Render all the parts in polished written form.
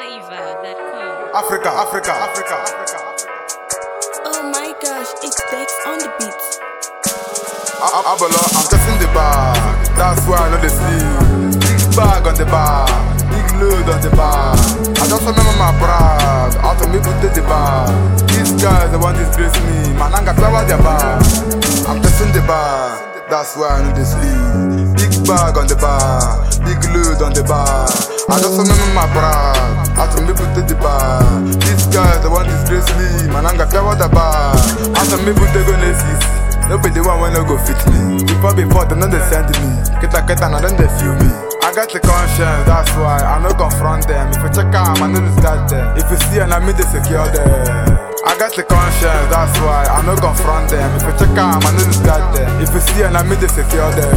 NigerFlavor.com. Africa. Oh my gosh, it's Dex on the beat. Abolo, I'm testing the bar. That's why I know they sleep. Big bag on the bar, big load on the bar. I just remember my brand. How to make put the bar. These guys, they want to disgrace me. Man, I'm gonna flower their bar. I'm testing the bar. That's why I know they sleep. Big bag on the bar, big load on the bar. I just remember my brand. How to make put the bar. These guys, they want to disgrace me. Man, I'm gonna flower their bar. How to make put the gun. No be the one when no go fit me. Before they know they send me. Kita now then they feel me. I got the conscience, that's why I no confront them. If you check out, I know this got them. If you see and I mean they secure them. I got the conscience, that's why I no confront them. If you check out, I know this got them. If you see and I mean they secure them.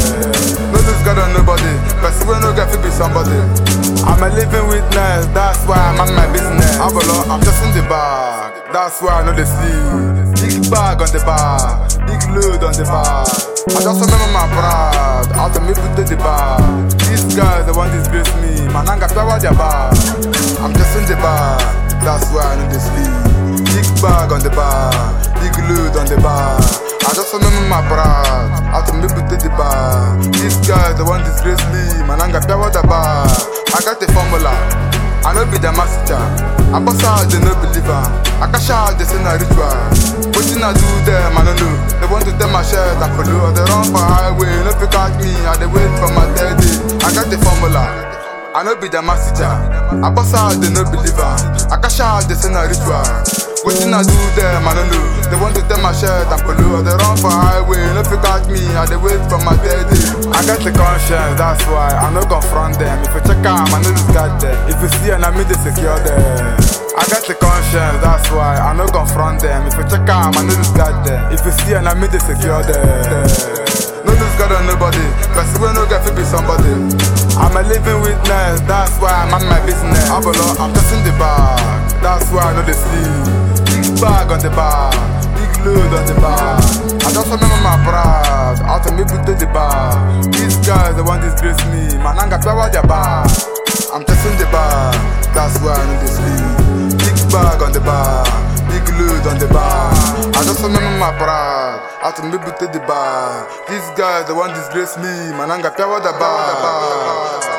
No lose God on nobody, cause we no get to be somebody. I'm a living witness, that's why I'm on my business. I'm just in the bag, that's why I know they sleep. Big bag on the bar, big load on the bar. I just remember my brand, how to make put the bar. These guys, they want to disgrace me. Man, I'm gonna flower their bar. I'm just in the bar, that's why I know they sleep. Big bag on the bar, big load on the bar. I just remember my brand, how to make put the bar. These guys, they want to disgrace me. Man, I'm gonna flower their bar. I got the formula, I know be the master. I bust out, they no believer. I cash out, they say no ritual. Wetin I do them, I don't know. They want to tell my shirt, I follow. They run for highway, no pick out me. I they wait for my daddy. I got the formula, I know be the master. I bust out, they no believer. I cash out, they say no ritual. Wetin I do them, I don't know. They want to tell my shirt, I follow. They run for highway, no pick out me. I they wait for my daddy. I got the conscience, that's why I no confront them. If you check out, I know this got them. If you see and I mean they secure them. I got the conscience, that's why I no confront them. If you check out, I know this got them. If you see and I mean they secure them. No lose God on nobody, cause we no get to be somebody. I'm a living witness, that's why I'm on my business. I'm just in the bar, that's why I know they sleep. Big bag on the bar, big load on the bar. I just remember my brand, how to make put the bar. These guys, they want to disgrace me. Man, I'm gonna flower their bar. I'm just in the bar, that's why I know they sleep. Big bag on the bar, big load on the bar. I just remember my brand, how to make put the bar. These guys, they want to disgrace me. Man, I'm gonna flower the bar.